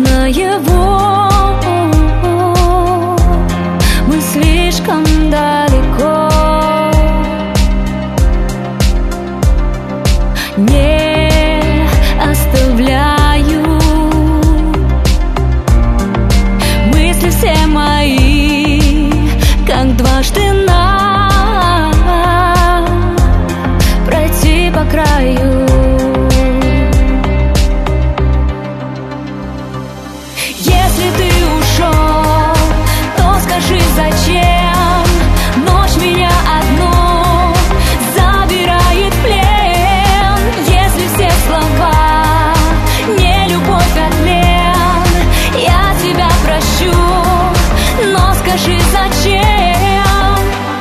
наяву. Мы слишком далеко. Не оставляю мысли все мои, как дважды нам пройти по краю. Если ты ушел, то скажи, зачем ночь меня одну забирает в плен. Если все слова не любовь, а тлен, я тебя прощу, но скажи, зачем.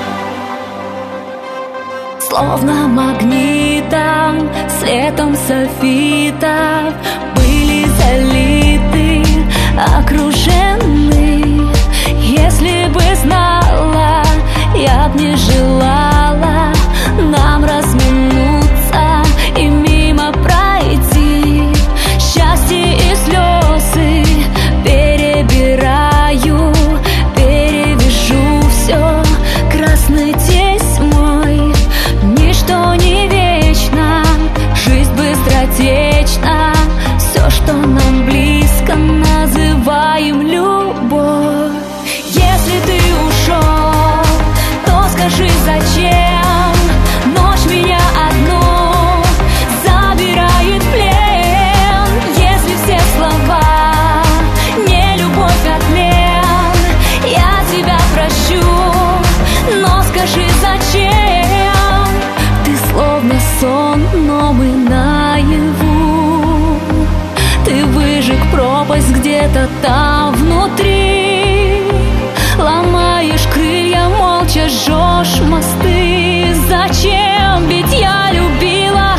Словно магнитом, светом софитов были залиты, окружены. Если бы знала, я б не желала нам разминуться и мимо пройти. Счастье и слезы перебираю, перевяжу все красной тесьмой. Ничто не вечно, жизнь быстротечна. Все, что нам близко, называем любовь. Если ты ушел, то скажи, зачем ночь меня одну забирает в плен. Если все слова не любовь, а тлен, я тебя прощу, но скажи, зачем. Ты словно сон, но мы наяву. Ты выжег пропасть где-то там внутри. Ломаешь крылья, молча жжешь мосты. Зачем? Ведь я любила,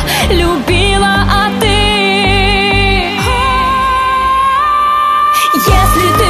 любила, а ты... Если